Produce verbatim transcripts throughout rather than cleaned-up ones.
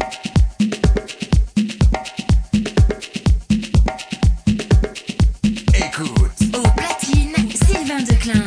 Écoute. Au platine, Sylvain Declin.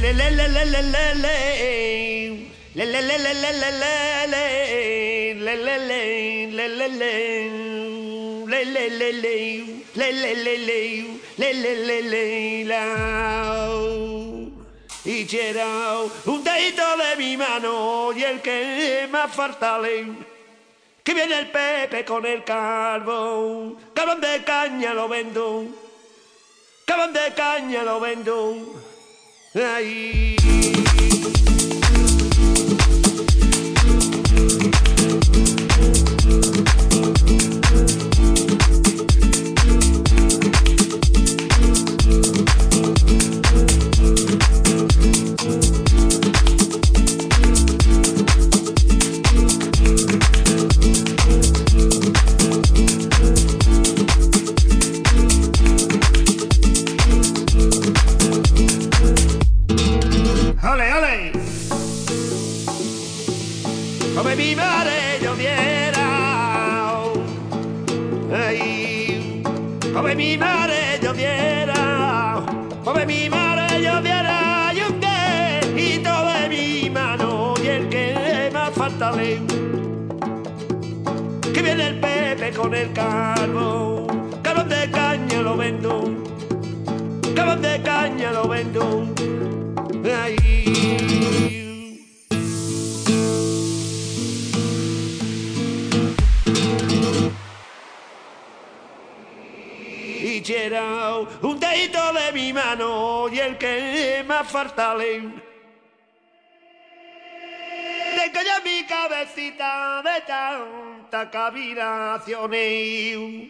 Y quiero un dedito de mi mano y el que más falta que viene el Pepe con el carbón, carbón de caña lo vendo, carbón de caña lo vendo. Ay. Come mi mare lloviera, ay, come mi mare lloviera, come mi mare lloviera, y un dedito de mi mano y el que más falta le, que viene el Pepe con el carbón, carbón de caña lo vendo, carbón de caña lo vendo, ay. Y quiero un dedito de mi mano y el que más falta le. Tengo ya mi cabecita de tanta cavilaciones.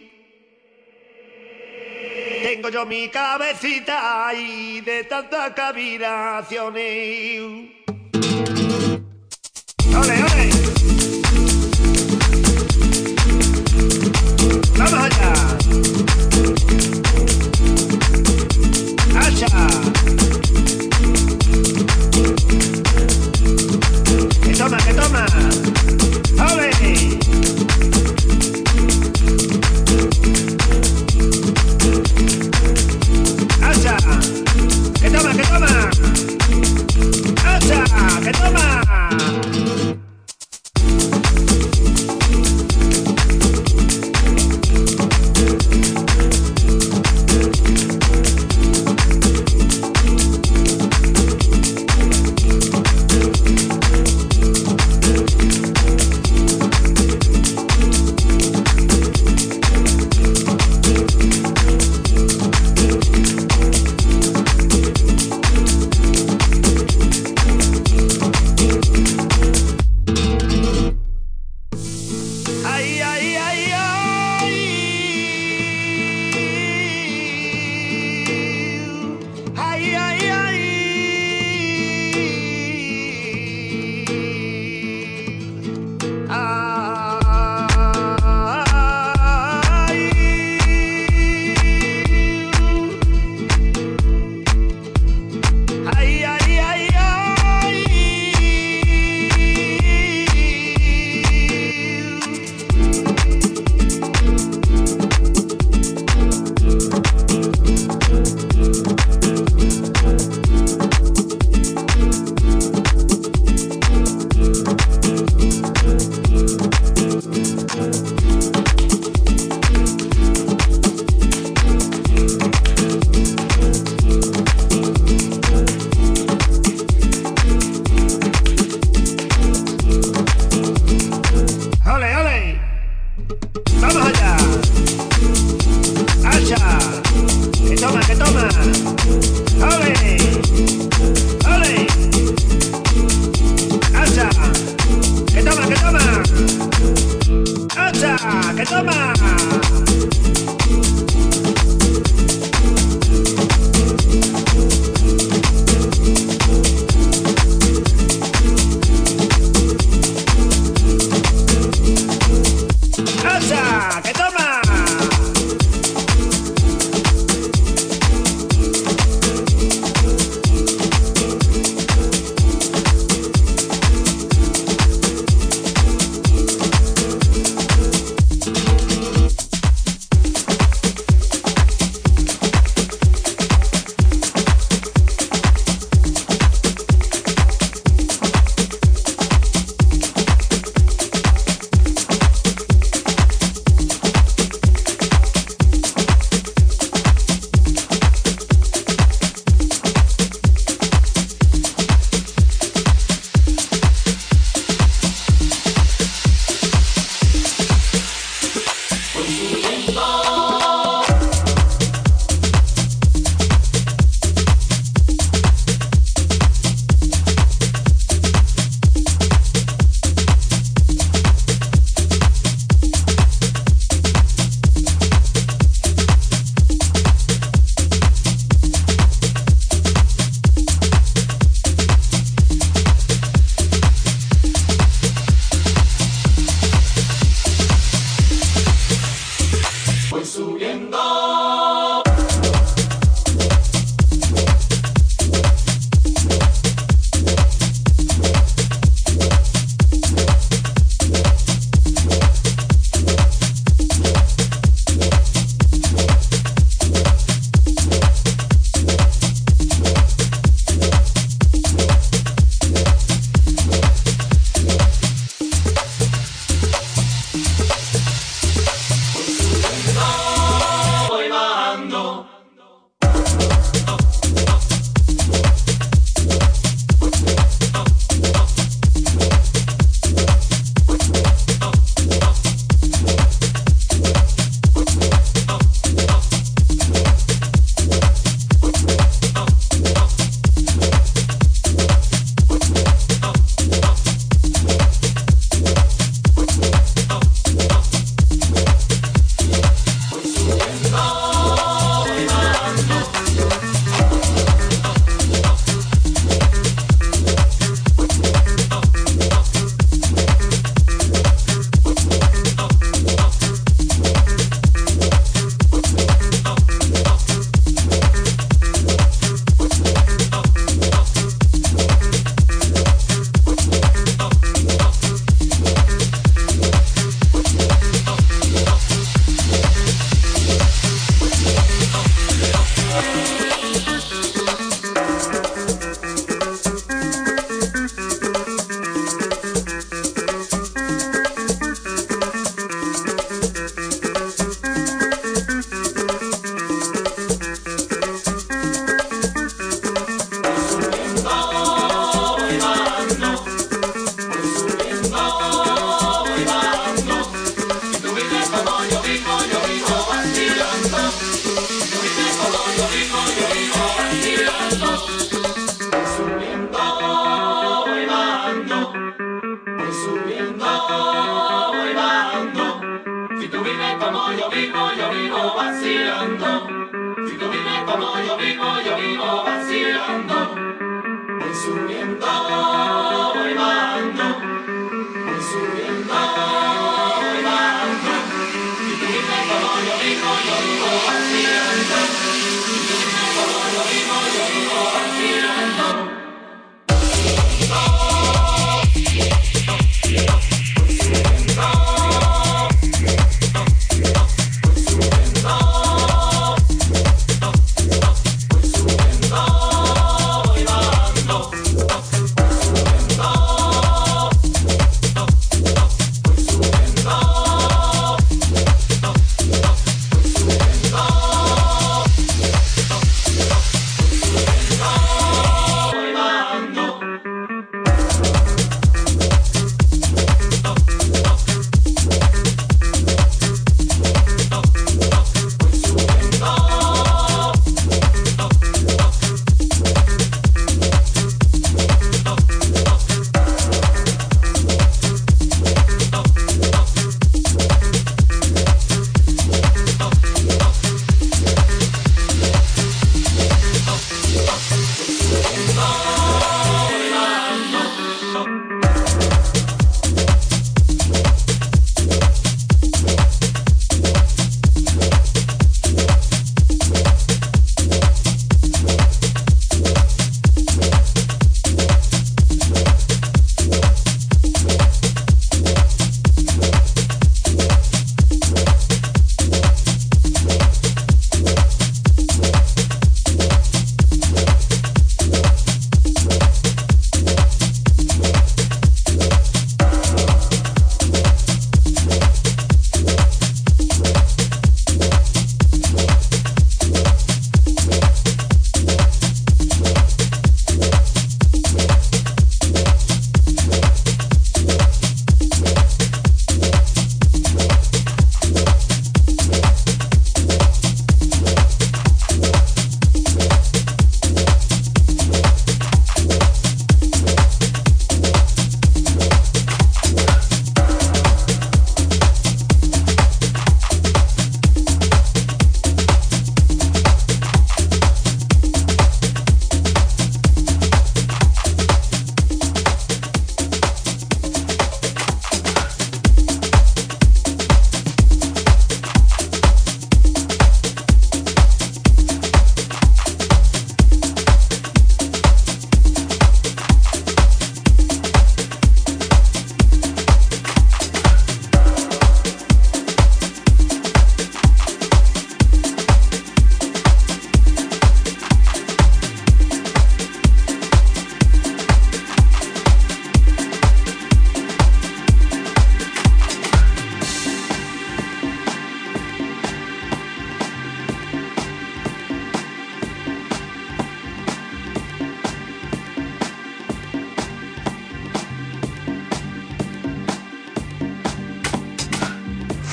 Tengo yo mi cabecita ahí de tantas cavilaciones. ¡Ole, ole! ¡Vamos allá! ¡Hacha! ¡Que toma, que toma! ¡Ole! ¡Hacha! ¡Que toma, que toma! ¡Hacha! ¡Que toma!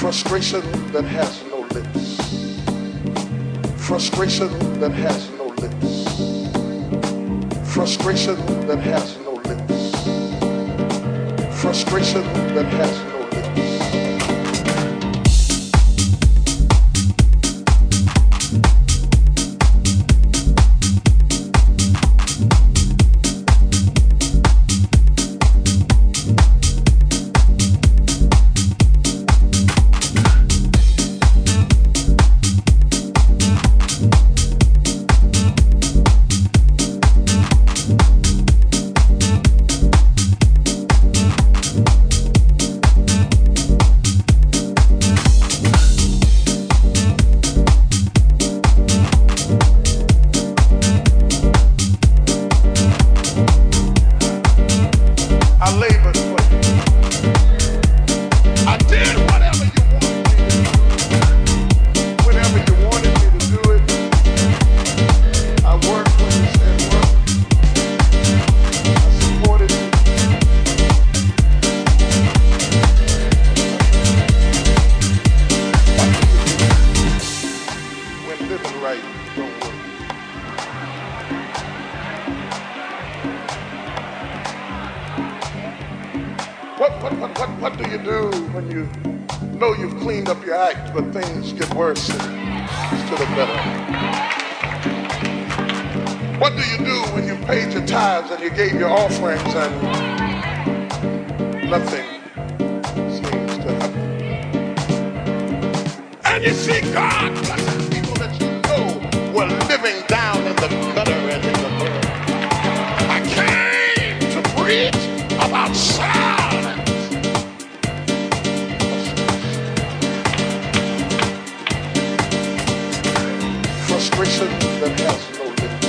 Frustration that has no limits. Frustration that has no limits. Frustration that has no limits. Frustration that has no limits. But things get worse instead of better. What do you do when you paid your tithes and you gave your offerings and nothing seems to happen? And you see God blessing people that you know were living down in the gutter and in the mud. I came to preach about silence. Frustration that has no limits.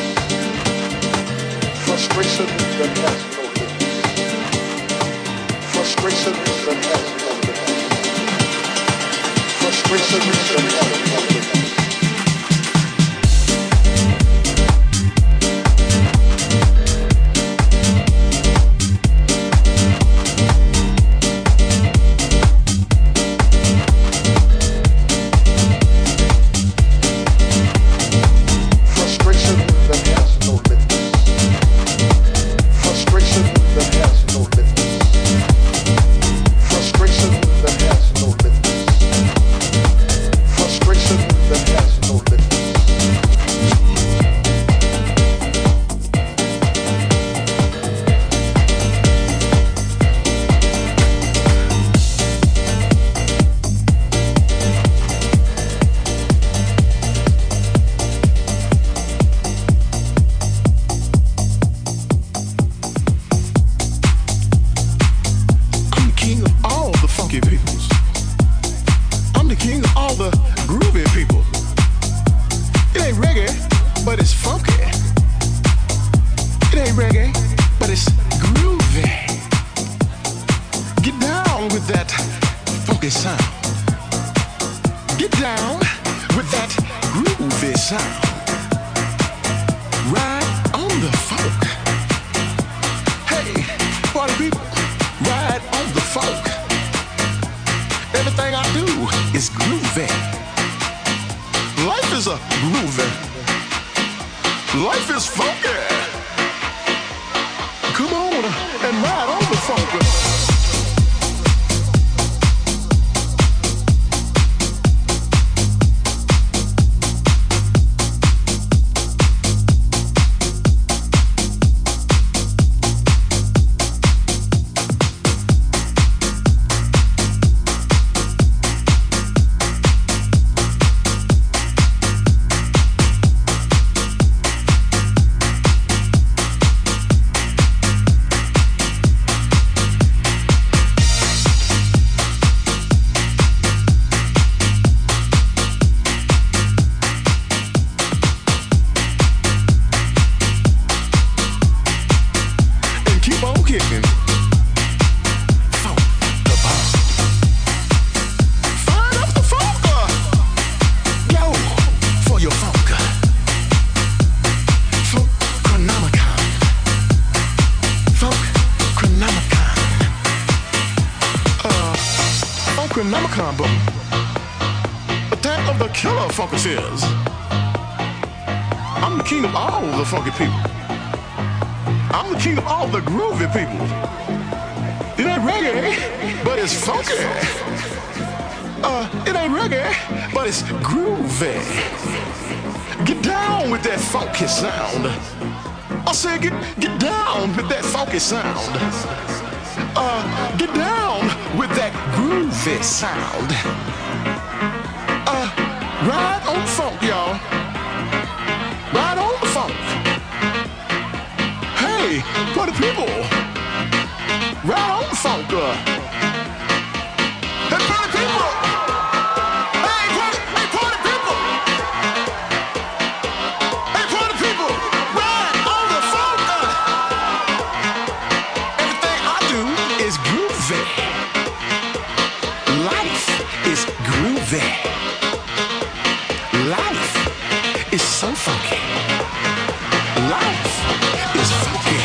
Frustration that has no limits. Frustration that has no limits. Frustration that has no limits. Necronomicon book. of the killer funkers. I'm the king of all the funky people. I'm the king of all the groovy people. It ain't reggae, but it's funky. Uh, it ain't reggae, but it's groovy. Get down with that funky sound. I said get, get down with that funky sound. Uh, get down with that groovy sound. Uh, ride on the funk, y'all. Ride on the funk. Hey, for the people. Ride on the funk. Uh. Hey, for the people. Hey, for the, hey, for the people. Hey, for the people. Ride on the funk. Uh. Everything I do is groovy. Life is groovy. Life is so funky. Life is funky.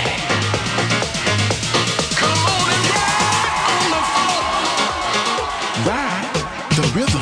Come on and ride on the funk. Ride the rhythm.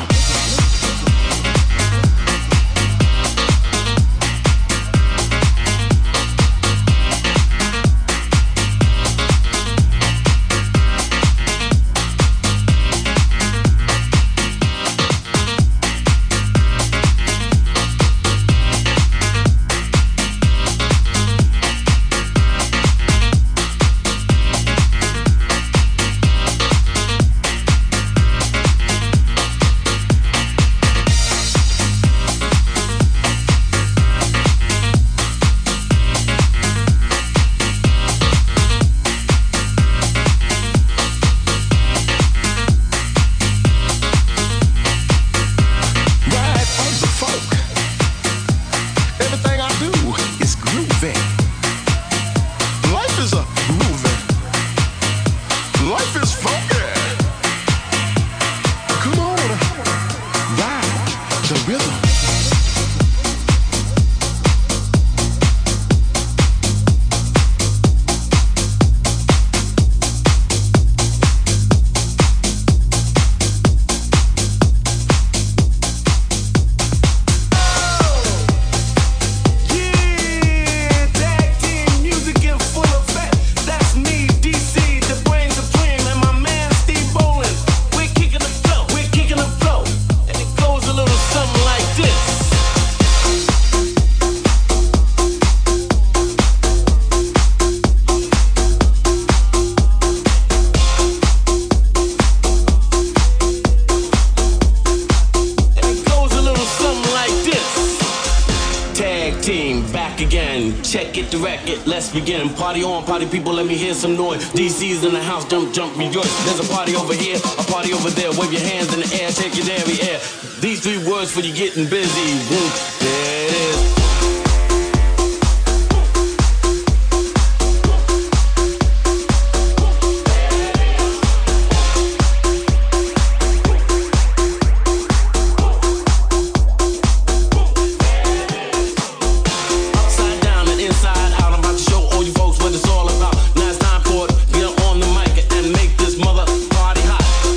Let's begin. Party on, party people, let me hear some noise. D C's in the house, jump, jump, rejoice. There's a party over here, a party over there. Wave your hands in the air, take it every air. These three words for you getting busy. Boom, there it is.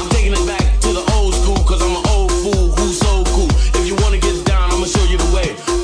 Way.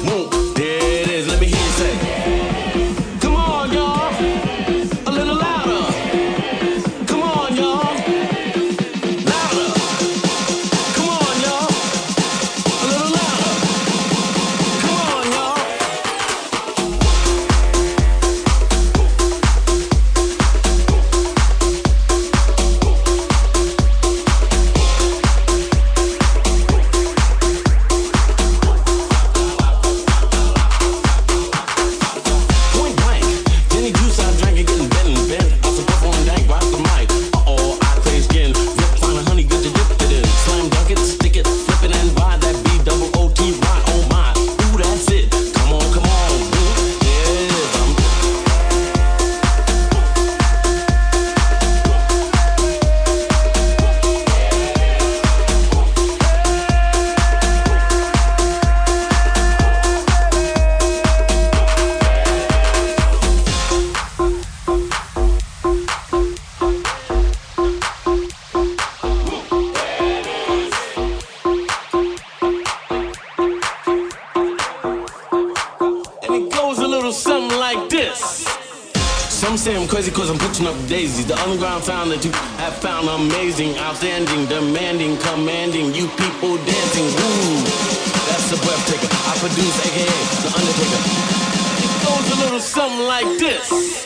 say I'm crazy cause I'm pushing up daisies. The underground sound that you have found amazing, outstanding, demanding, commanding. You people dancing, woo, that's the breath taker. I produce A K A The Undertaker. It goes a little something like this.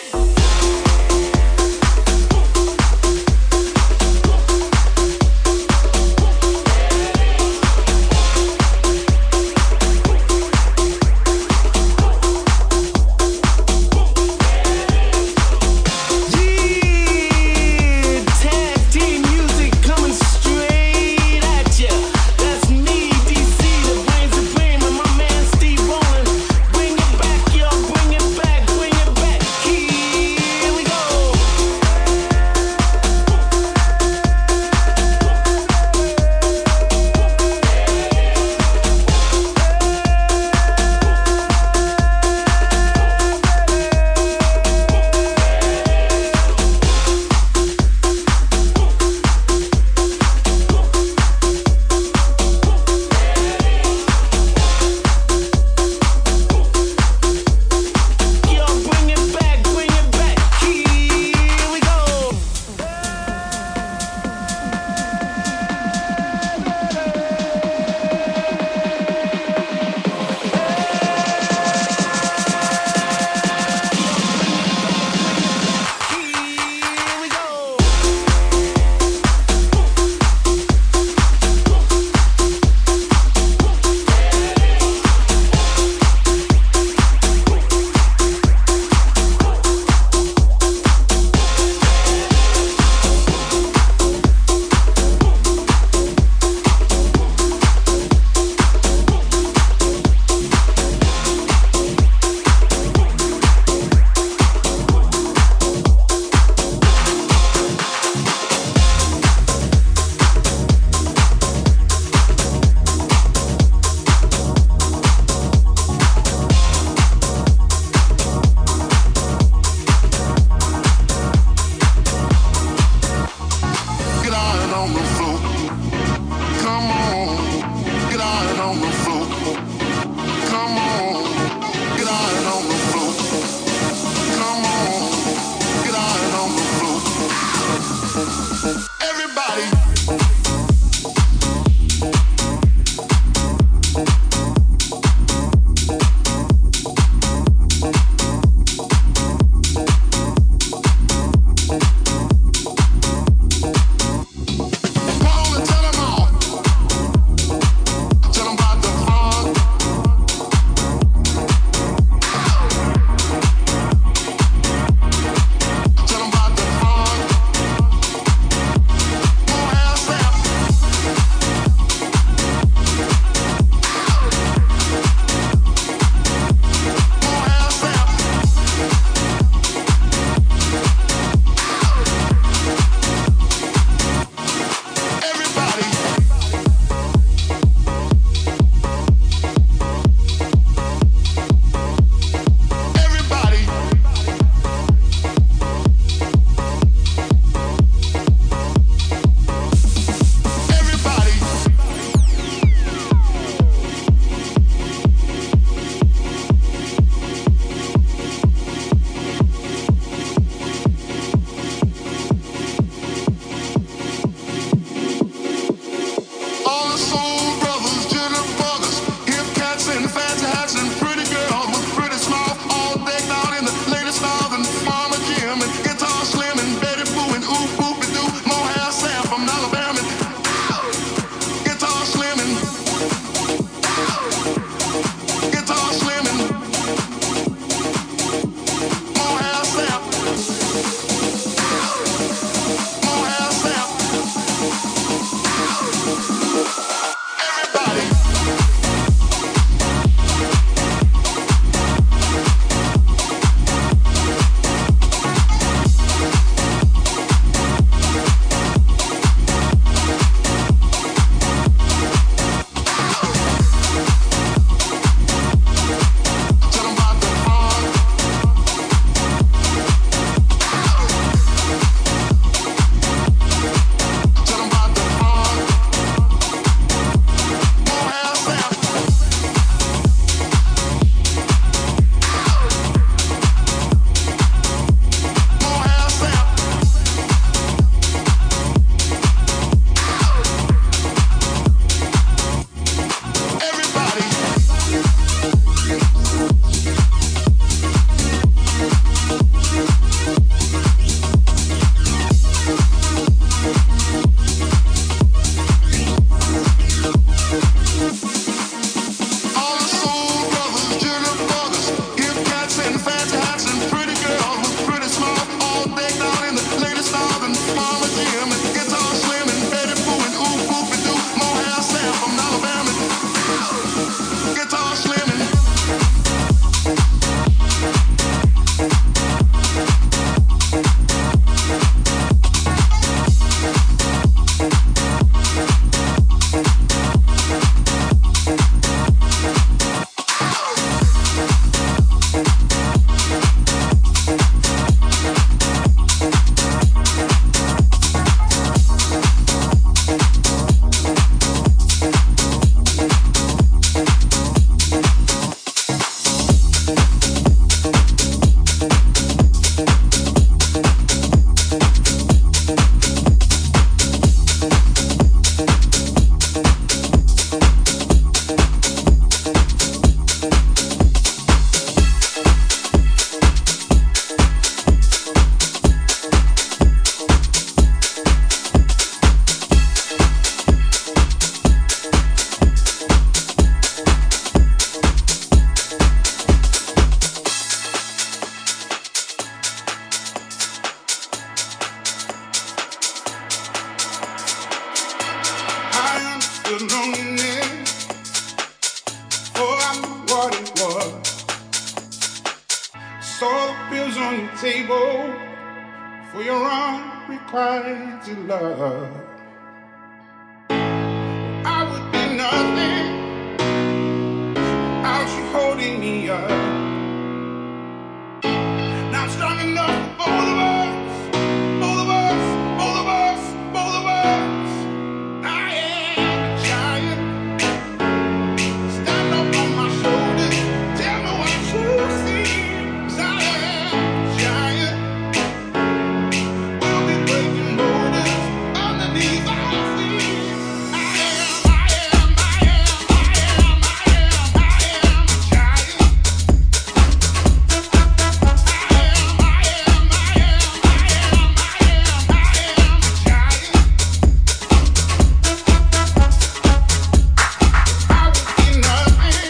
Bring it back, yo, bring it back, bring it back. Keys. table for your unrequited love. I would be nothing without you holding me up. Now I'm strong enough for both of us, both of us, both of us, both of us. I am a giant. Stand up on my shoulders, tell me what you see. 'Cause I am a giant. We'll be breaking borders underneath our feet. I am, I am, I am, I am, I am, I am a giant. I am, I am, I am, I am, I am, I am a giant. I would be nothing.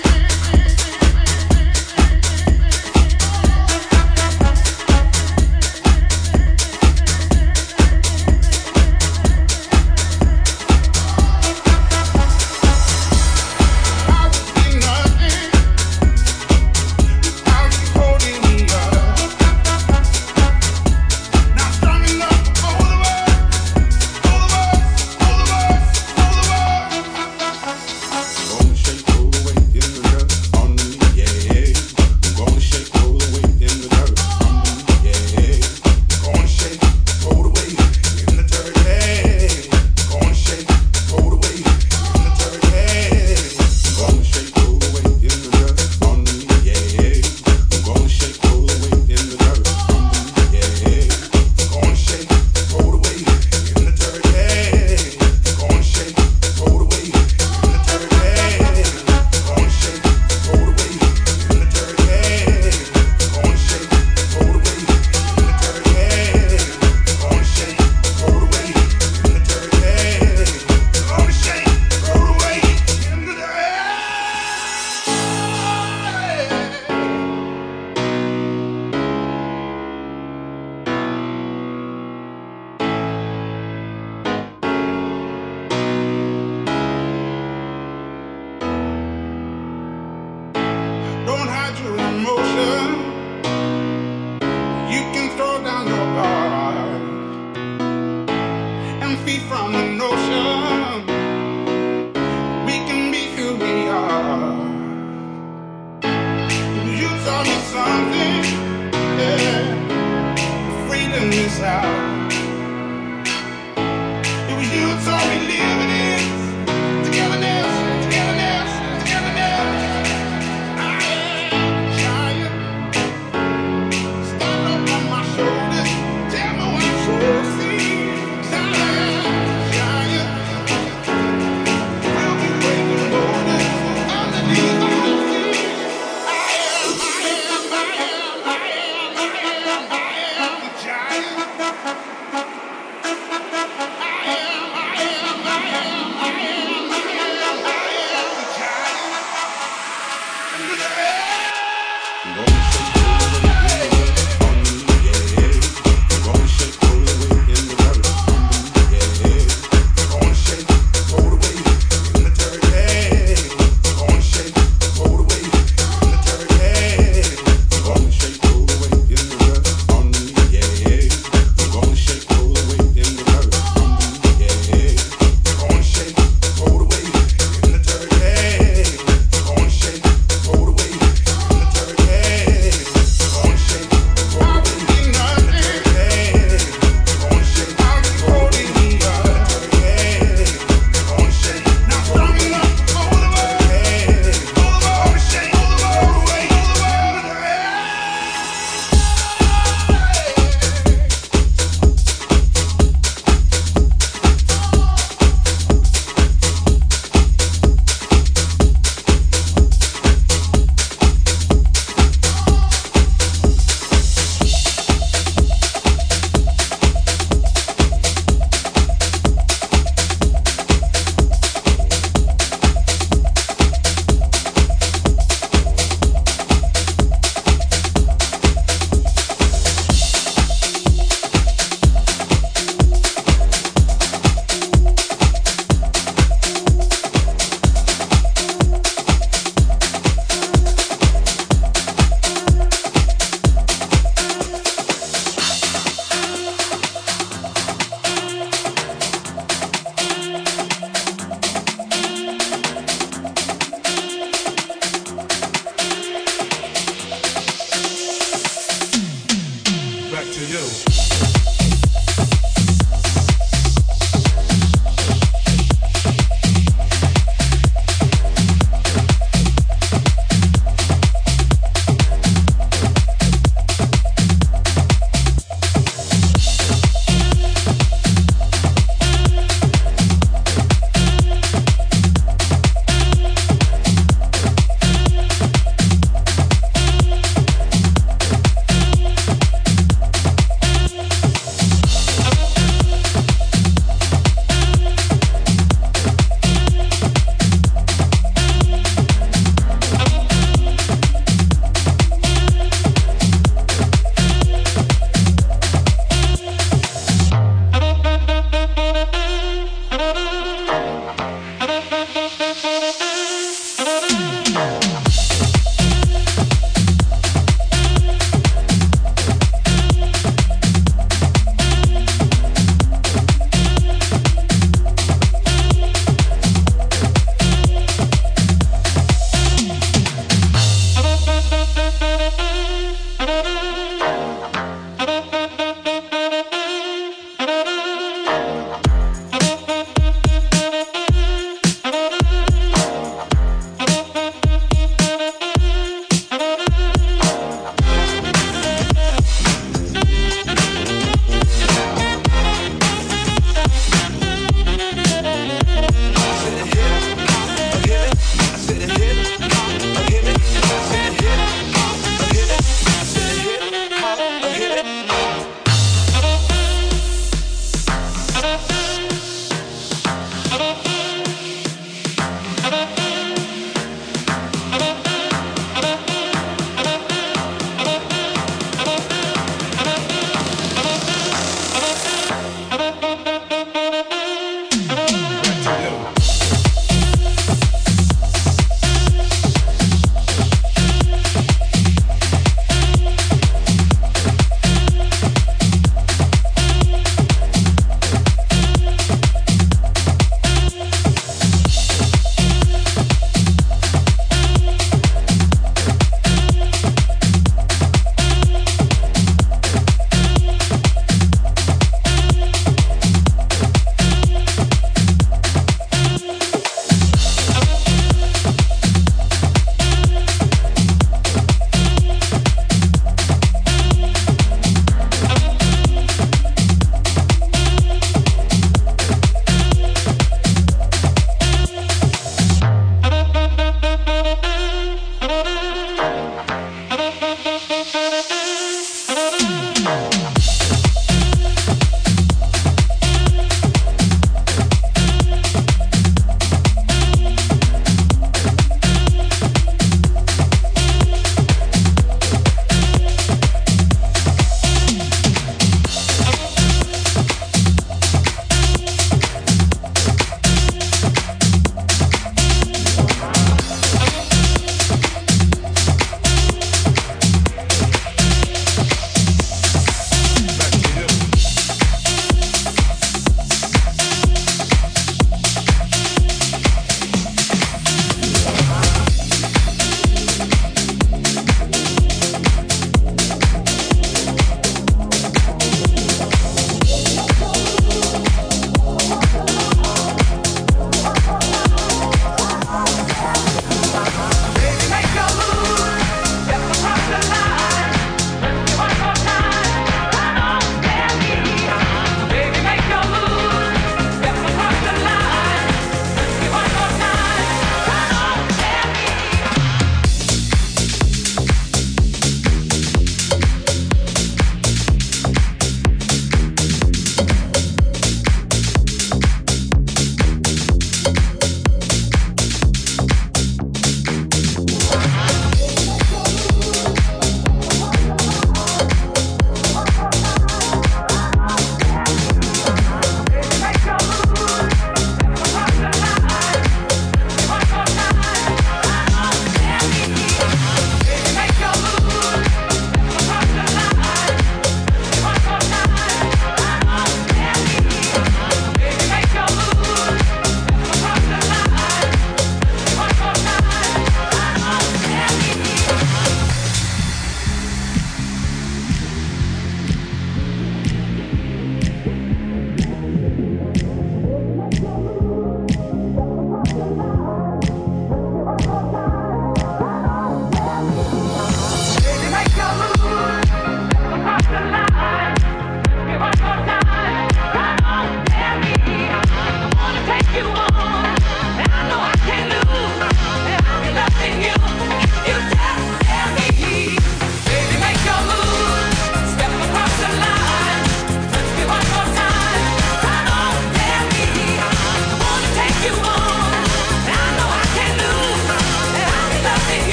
I would be nothing without you holding me up. Now I'm strong enough for both of us, both of us, both of us, both of us. Gonna shake, roll away in the dirt underneath, yeah. Gonna shake, roll away in the dirt underneath, yeah. Gonna shake, roll away in the dirt, yeah. Gonna shake, roll away in the dirt, yeah. Gonna shake, roll away in the dirt underneath, yeah. Gonna shake, roll away in the dirt underneath, yeah. Gonna shake, roll away in the dirt, yeah. Gonna shake, roll away in the dirt, yeah. Gonna shake, roll away in the dirt, yeah. Gonna shake, roll away in the dirt, yeah. Gonna shake, roll away in the dirt, yeah. Gonna shake, roll away in the dirt. Don't hide your emotion. You can throw down your guard and feed from the notion. We can be who we are. You taught me something, yeah. Freedom is out. It was you taught me living is togetherness, togetherness, togetherness. I am a giant. Stand up on my shoulders. Tell me what you see. 'Cause I am a giant. We'll be breaking borders underneath our feet. I am, I am, I am, I am, I am, I am a giant. I am, I am, I am, I am.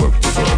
work, work.